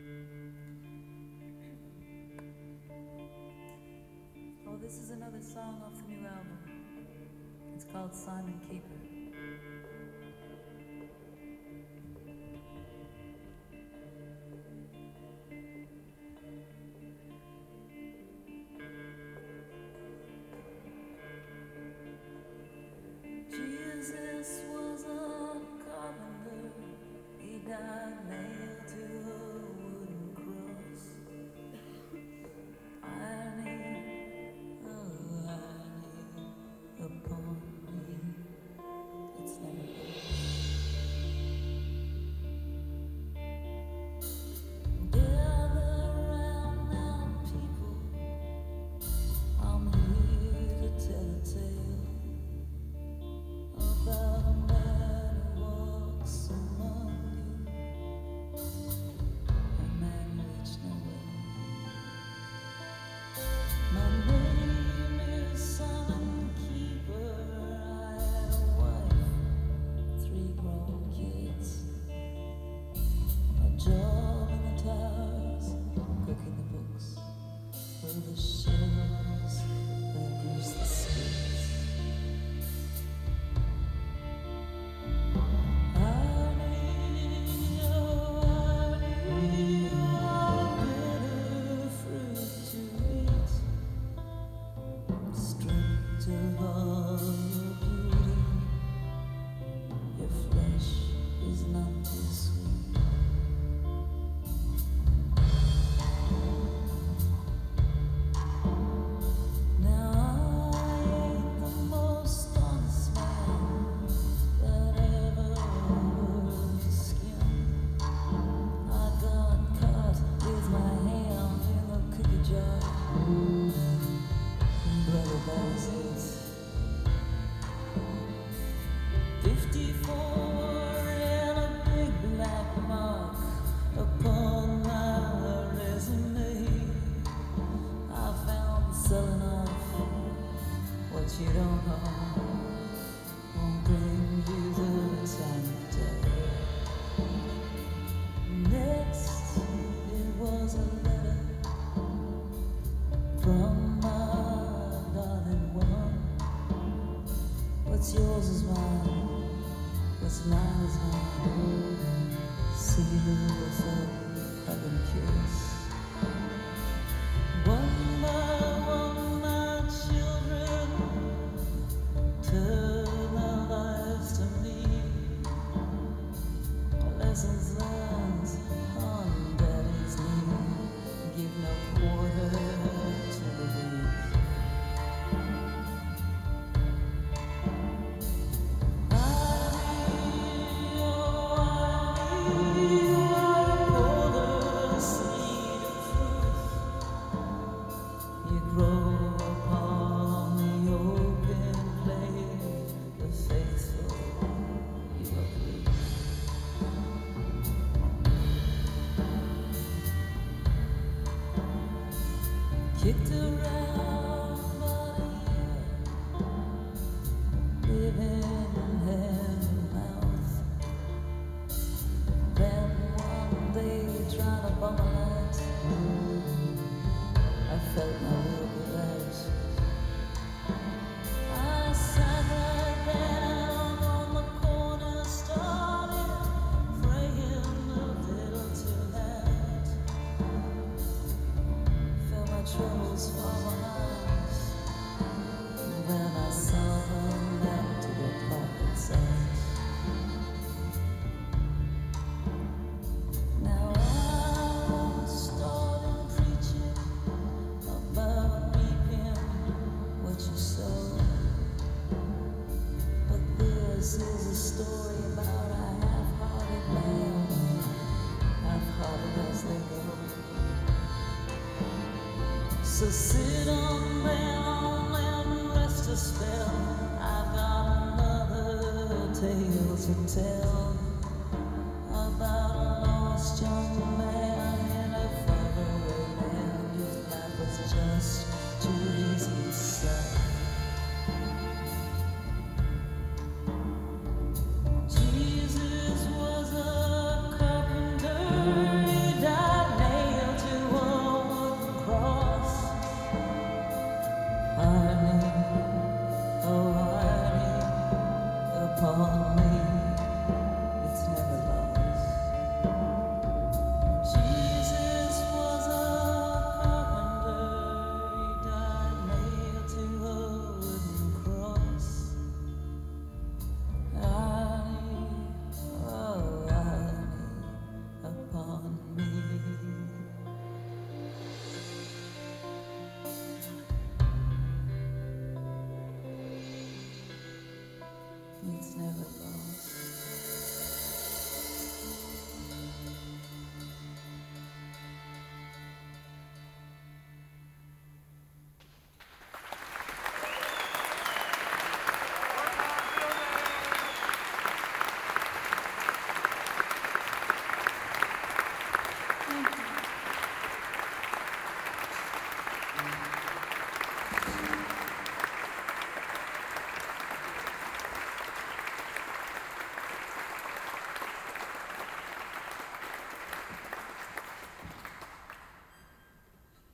Oh, this is another song off the new album. It's called Simon Keeper. Jesus was a carpenter. He died nailed to a wooden cross. Irony, oh, irony upon me. It's never good. Gather round now, people. I'm here to tell a tale about a man who walks among you, a man who reached nowhere. My name is Simon Keeper. I had a wife, 3 grown kids, a job in the towers, cooking the books, for the shells that grease the skids. You don't know won't bring you the time of day. Next, it was a letter from my darling one. What's yours is mine, what's mine is mine. Sealed with a loving kiss. One by one, my children turn their lives to me. Lessons learned on daddy's knee. Give no quarter to the weak. You grow upon the open plain, the faithful you uproot. Kicked around by the year, living hand to mouth. Then one day trying to bum a light, I felt my will be right. I sat right down on the corner, started praying a little too loud. Felt my troubles fall behind. Then I saw them down to the pocket size. Now I'm starting preaching about reaping what you sow. But this is a story about a half-hearted man, half-hearted as they go. So sit on down and rest a spell. I've got another tale to tell.